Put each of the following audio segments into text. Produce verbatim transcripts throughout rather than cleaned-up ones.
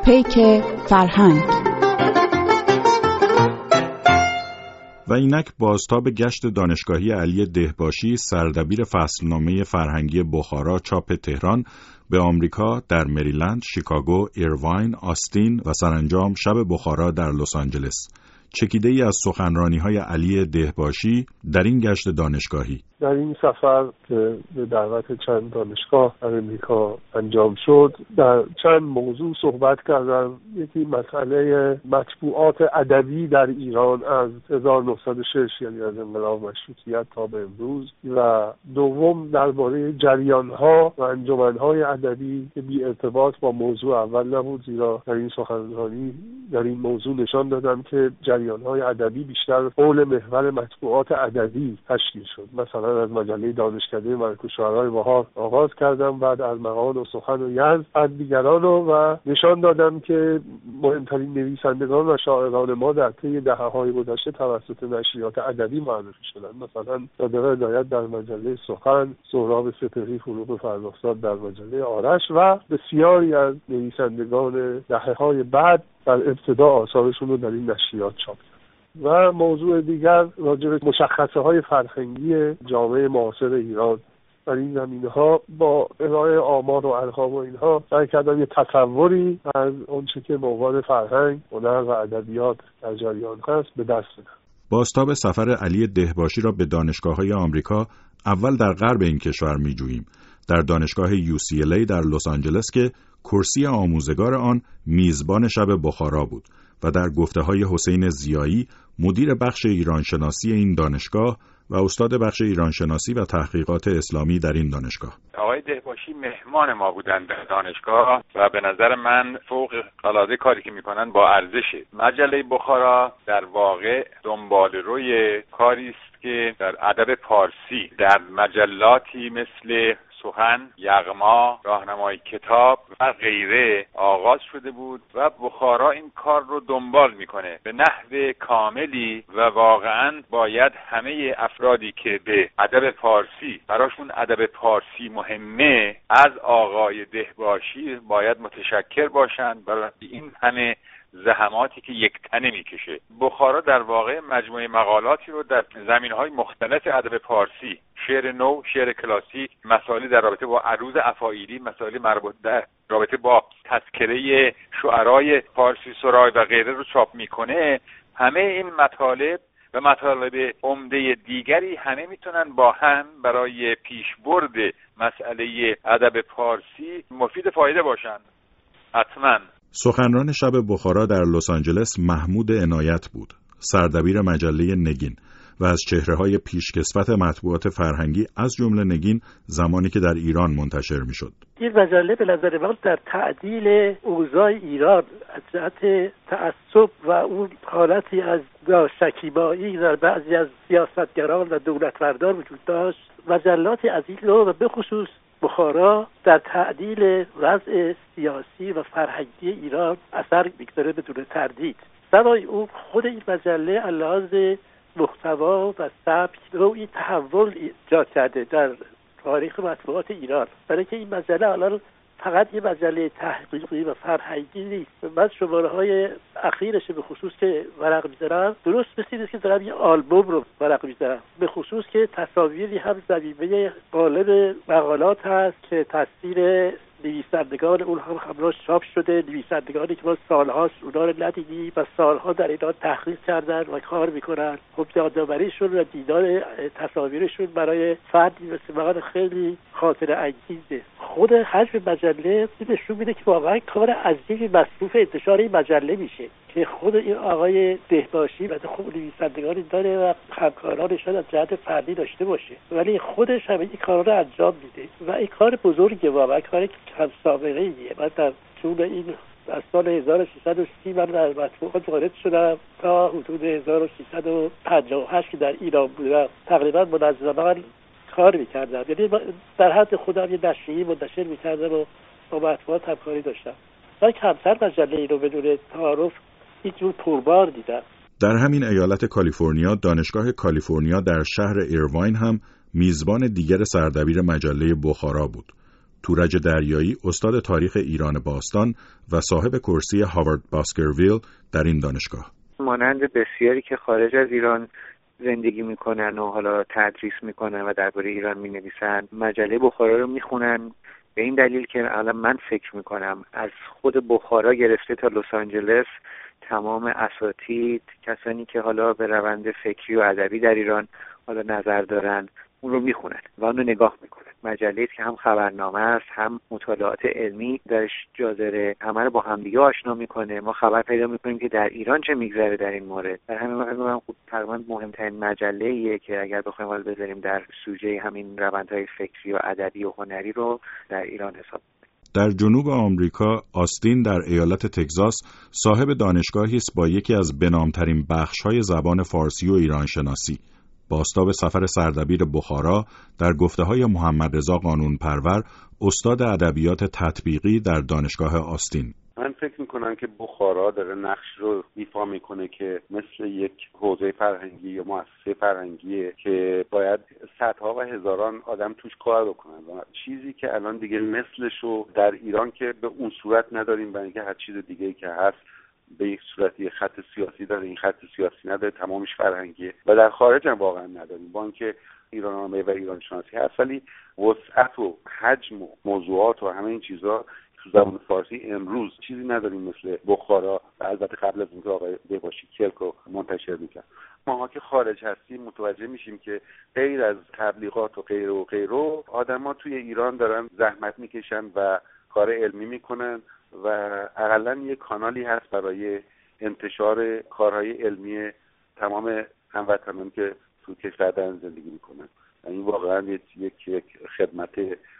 پیک فرهنگ. و اینک بازتاب گشت دانشگاهی علی دهباشی، سردبیر فصلنامه فرهنگی بخارا چاپ تهران به آمریکا در مریلند، شیکاگو، ایرواین، آستین و سرانجام شب بخارا در لس آنجلس. چکیده ای از سخنرانی‌های علی دهباشی در این گشت دانشگاهی. در این سفر که به دعوت چند دانشگاه در امریکا انجام شد، در چند موضوع صحبت کردم. یکی مسئله مطبوعات ادبی در ایران از هزار و نهصد و شش، یعنی از انقلاب مشروطیت تا به امروز، و دوم درباره جریان‌ها و انجمن‌های ادبی که بی ارتباط با موضوع اول نبود، زیرا در این سخنرانی در این موضوع نشان دادم که جریان‌های ادبی بیشتر حول محور مطبوعات ادبی تشکیل شد. مثلا از مجله دانشکده ملک الشعرای بهار آغاز کردم، بعد از مقال و سخن و یزد از دیگران و نشان دادم که مهمترین نویسندگان و شاعران ما در طی دهه‌های گذشته توسط نشریات ادبی معرفی شدند. مثلا صادق هدایت در مجله سخن، سهراب سپهری فروغ فرخزاد در مجله آرش و بسیاری از نویسندگان دهه‌های بعد در ابتدا آثارشون رو در این نشریات چاپ کردند. و موضوع دیگر راجع به مشخصه های فرهنگی جامعه معاصر ایران. در این زمینه‌ها با ارائه آمار و ارقام و اینها سعی کردم یه تصوری از اونچه که موضوع فرهنگ، هنر و ادبیات در جریان هست به دست بدم. بازتاب سفر علی دهباشی را به دانشگاه‌های آمریکا اول در غرب این کشور می‌جوییم. در دانشگاه یو سی ال ای در لس آنجلس که کرسی آموزگار آن میزبان شب بخارا بود و در گفته‌های حسین ضیایی، مدیر بخش ایرانشناسی این دانشگاه و استاد بخش ایرانشناسی و تحقیقات اسلامی در این دانشگاه. آقای دهباشی مهمان ما بودند در دانشگاه و به نظر من فوق العاده کاری که میکنن با ارزشه. مجله بخارا در واقع دنبال روی کاری است که در ادب پارسی در مجلاتی مثل سخن، یغما، راهنمای کتاب و غیره آغاز شده بود و بخارا این کار رو دنبال میکنه به نحو کاملی و واقعا باید همه افرادی که به ادب پارسی براشون ادب پارسی مهمه از آقای دهباشی باید متشکر باشند برای این همه زحماتی که یک تنه میکشه. بخارا در واقع مجموعه مقالاتی رو در زمینهای مختلف ادب پارسی، شعر نو، شعر کلاسیک، مسائلی در رابطه با عروض افاعیلی، مسائلی مربوط در رابطه با تذکره شعرای پارسی سرای و غیره رو چاپ میکنه. همه این مطالب و مطالب عمده دیگری همه میتونن با هم برای پیشبرد مسئله ادب پارسی مفید فایده باشن. حتما. سخنران شب بخارا در لس آنجلس محمود عنایت بود، سردبیر مجله نگین و از چهره‌های پیشکسوت مطبوعات فرهنگی از جمله نگین زمانی که در ایران منتشر می‌شد. این مجله به نظر من در تعدیل اوضاع ایران از جهت تعصب و اون حالتی از ناشکیبایی در بعضی از سیاستگران و دولتمردان وجود داشت، مجلاتی از این نوع و به خصوص بخارا در تعدیل وضع سیاسی و فرهنگی ایران اثر می‌گذاره بدون تردید. سوای اون خود این مجله علاوه محتوا و سبک نوعی تحول ایجاد کرده در تاریخ مطبوعات ایران، برای که این مجله الان فقط یه مجله تحقیقی و فرهنگی نیست. من شماره‌های اخیرش به خصوص که ورق می‌ذارم درست مثل که دارم یه آلبوم رو ورق می‌ذارم، به خصوص که تصاویری هم زمینه قالب مقالات هست که تصویر نویسندگان اون هم همراهش چاپ شده، نویسندگانی که ما سالهاست اونا رو ندیدیم و سالها در ایران تحقیق کردن و کار میکنن. خب یادآوریشون و دیدار تصاویرشون برای فردی مثل من خیلی خاطره انگیزه. خود حجم مجله نشون میده که واقعا کار عظیمی مصروف انتشار این مجله میشه که خود این آقای دهباشی و خود نویسندگانی داره و همکارانش از جهت فردی داشته باشه، ولی خودش همه این کارا رو انجام میده و این کار بزرگه، واقعا کاری کم سابقه ایه. من در طول این از سال هزار و سیصد و سی من در مطبوعات وارد شدم تا حدود هزار و سیصد و پنجاه و هشت که در ایران بودم تقریبا منظما کار میکردم، یعنی در حد خودم یه نشریه منتشر میکردم و با مطبوعات همکاری داشتم. من کمتر مجله ای رو بدون تعارف اینجور پربار دیدم. در همین ایالت کالیفرنیا دانشگاه کالیفرنیا در شهر ایرواین هم میزبان دیگر سردبیر مجله بخارا بود. تورج دریایی استاد تاریخ ایران باستان و صاحب کرسی هاوارد باسکرویل در این دانشگاه. مانند بسیاری که خارج از ایران زندگی میکنن و حالا تدریس میکنن و درباره ایران مینویسن، مجله بخارا رو میخونن، به این دلیل که الان من فکر میکنم از خود بخارا گرفته تا لس آنجلس تمام اساتید، کسانی که حالا به روند فکری و ادبی در ایران حالا نظر دارن، اون رو میخونن و اون رو نگاه میکنن. مجله‌ای که هم خبرنامه است، هم مطالعات علمی درش جا داره، همه رو با همدیگه آشنا میکنه. ما خبر پیدا میکنیم که در ایران چه میگذره در این مورد. در همین مورد خود تقریبا مهمترین مجله‌ایه که اگر بخوایم حال بذاریم در سوژه همین روندهای فکری و ادبی و هنری رو در ایران حساب. در جنوب آمریکا، آستین در ایالت تگزاس صاحب دانشگاهی است با یکی از بنامترین بخش‌های زبان فارسی و ایران شناسی. بازتاب سفر سردبیر بخارا در گفته‌های محمد رضا قانونپرور، استاد ادبیات تطبیقی در دانشگاه آستین. من فکر میکنم که بخارا داره نقش رو ایفا میکنه که مثل یک حوزه فرهنگی یا مؤسسه فرهنگیه که باید صدها و هزاران آدم توش کار بکنن و چیزی که الان دیگه مثلش رو در ایران که به اون صورت نداریم و اینکه هر چیز دیگه‌ای که هست به یک صورتی خط سیاسی داره، این خط سیاسی نداره، تمامش فرهنگیه و در خارج هم واقعا نداریم. با اینکه ایراننامه و ایران شناسی هست ولی وسعت و حجم و موضوعات و همه این چیزا تو زبان فارسی امروز چیزی نداریم مثل بخارا و البته قبل از اینکه آقای دهباشی کلک رو منتشر میکرد. ماها که خارج هستیم متوجه میشیم که غیر از تبلیغات و غیر و غیر و آدما توی ایران دارن زحمت میکشن و کار علمی میکنن و اقلا یک کانالی هست برای انتشار کارهای علمی تمام هموطنان که تو کشور دارن زندگی میکنن. این واقعا یک یک خدمت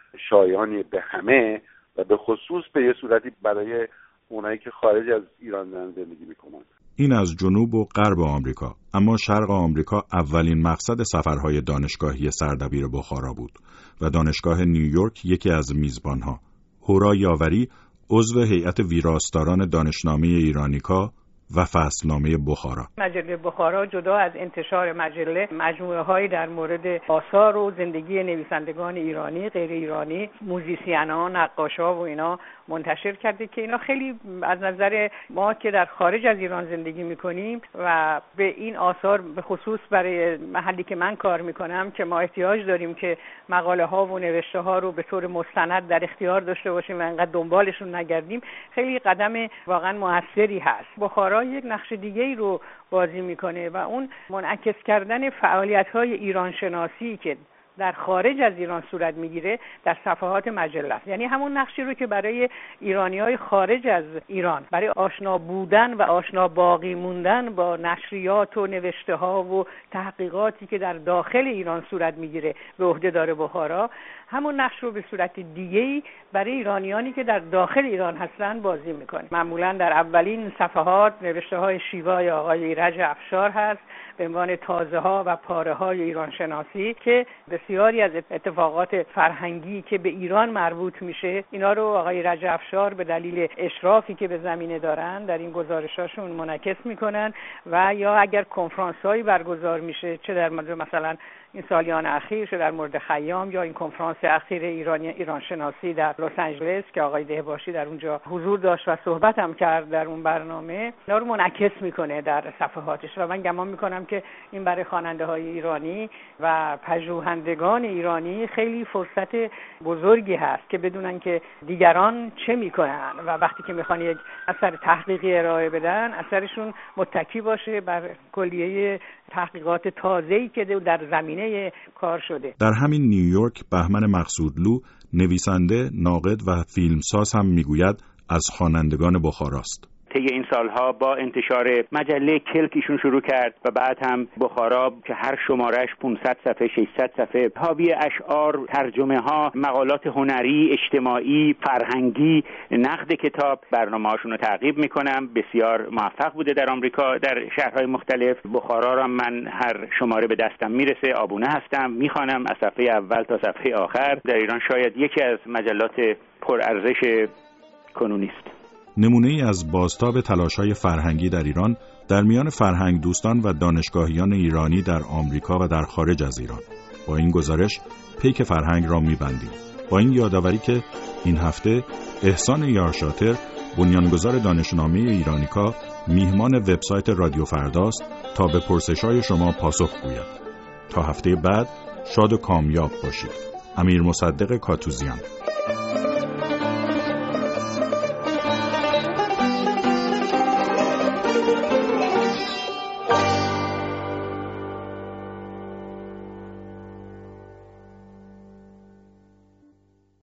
شایانی به همه و به خصوص به یه صورتی برای اونایی که خارج از ایران دارن زندگی میکنن. این از جنوب و غرب آمریکا. اما شرق آمریکا اولین مقصد سفرهای دانشگاهی سردبیر بخارا بود و دانشگاه نیویورک یکی از میزبانها. هورا یاوری عضو هیئت ویراستاران دانشنامه ایرانیکا و فصلنامه بخارا. مجله بخارا جدا از انتشار مجله، مجموعه هایی در مورد آثار و زندگی نویسندگان ایرانی، غیر ایرانی، موزیسینان، نقاشا و اینا منتشر کرده که اینا خیلی از نظر ما که در خارج از ایران زندگی میکنیم و به این آثار به خصوص برای محلی که من کار میکنم که ما احتیاج داریم که مقاله ها و نوشته ها رو به طور مستند در اختیار داشته باشیم و انقدر دنبالشون نگردیم، خیلی قدم واقعا موثری هست. بخارا یک نقش دیگه‌ای رو بازی میکنه و اون منعکس کردن فعالیت‌های ایران شناسی که در خارج از ایران صورت میگیره در صفحات مجله است. یعنی همون نقشی رو که برای ایرانی‌های خارج از ایران برای آشنا بودن و آشنا باقی موندن با نشریات و نوشته‌ها و تحقیقاتی که در داخل ایران صورت میگیره به عهده داره بخارا، همون نقش رو به صورت دیگه‌ای برای ایرانیانی که در داخل ایران هستن بازی میکنه. معمولا در اولین صفحات نوشته‌های شیوای آقای ایرج افشار هست به عنوان تازه‌ها و پاره‌های ایران شناسی که بسیاری از اتفاقات فرهنگی که به ایران مربوط میشه اینا رو آقای ایرج افشار به دلیل اشرافی که به زمینه دارن در این گزارشاشون منعکس میکنن و یا اگر کنفرانس‌هایی برگزار میشه چه در مورد مثلا این سالیان اخیر چه در مورد خیام یا این کنفرانس اخیر ایرانی ایران شناسی در لس آنجلس که آقای دهباشی در اونجا حضور داشت و صحبت هم کرد در اون برنامه، اینا رو منعکس میکنه در صفحاتش و من گمان میکنم که این برای خواننده‌های ایرانی و پژوهندگان ایرانی خیلی فرصت بزرگی هست که بدونن که دیگران چه میکنن و وقتی که میخوان یک اثر تحقیقی ارائه بدن اثرشون متکی باشه بر کلیه تحقیقات تازه‌ای که در زمینه کار شده. در همین نیویورک بهمن مقصودلو نویسنده، ناقد و فیلمساز هم میگوید از خوانندگان بخاراست. طی این سالها با انتشار مجله کلک ایشون شروع کرد و بعد هم بخارا که هر شمارش پانصد صفحه ششصد صفحه حاوی اشعار، ترجمه ها، مقالات هنری، اجتماعی، فرهنگی، نقد کتاب، برنامه‌هاشون رو تعقیب میکنم. بسیار موفق بوده در آمریکا در شهرهای مختلف. بخارا را من هر شماره به دستم میرسه آبونه هستم، میخوانم از صفحه اول تا صفحه آخر. در ایران شاید یکی از مجلات پرارزش کنونی است. نمونه ای از بازتاب تلاش‌های فرهنگی در ایران در میان فرهنگ دوستان و دانشگاهیان ایرانی در آمریکا و در خارج از ایران. با این گزارش پیک فرهنگ را می‌بندیم. با این یادآوری که این هفته احسان یارشاتر، بنیانگذار دانشنامه ایرانیکا، میهمان وبسایت رادیو فرداست تا به پرسش‌های شما پاسخ گوید. تا هفته بعد شاد و کامیاب باشید. امیر مصدق کاتوزیان.